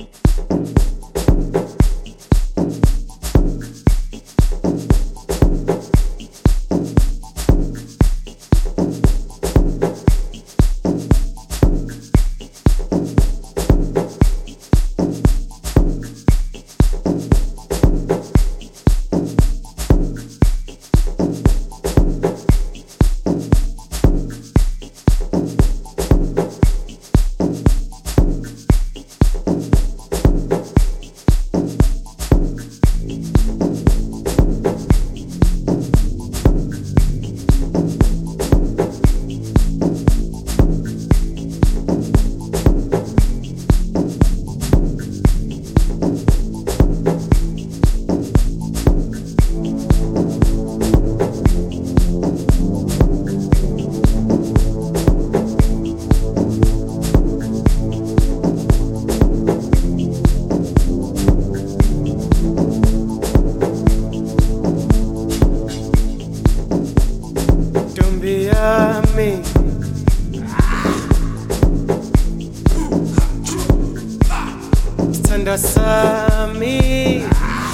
me. Sithanda sami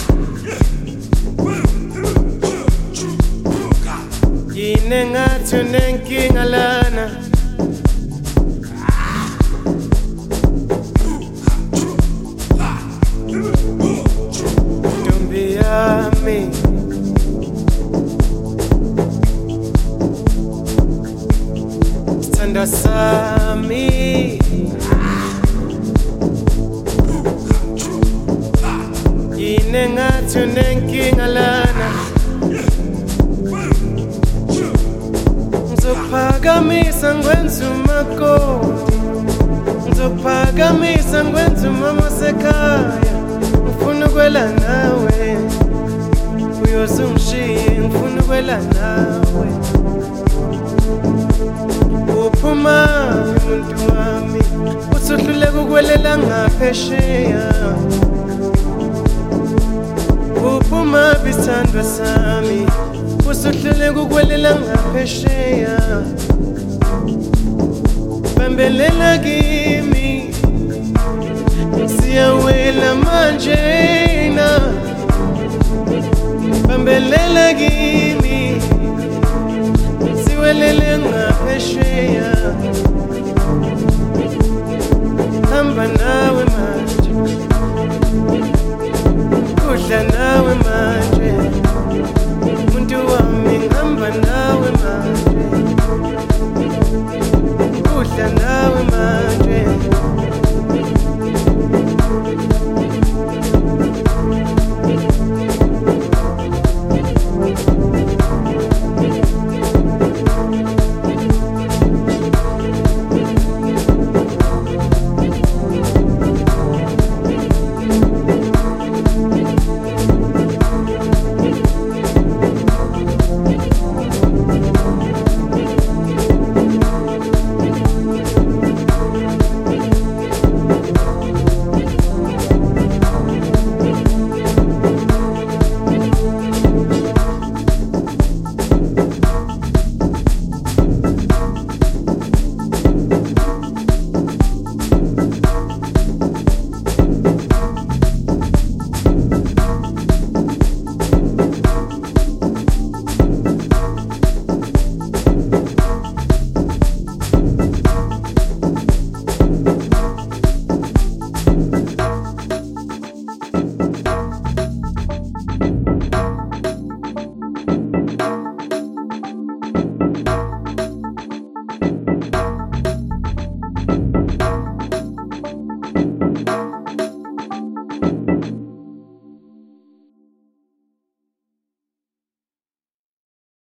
yini ngathi unenkinga lana ntombi yami sithanda sami yini ngathi unenkinga lana ngizophakamisa ngwenza umakoti ngizophakamisa ngwenza umama sekhaya ngifuna ukwela nawe uyoze ungishiye ngifuna ukwela nawe uphuma umuntu wami usuhluleka ukwelela ngaphesheya uphuma bisandwa sami usuhluleka ukwelela ngaphesheya bambelela kimi siyawela manje na bambelela kimi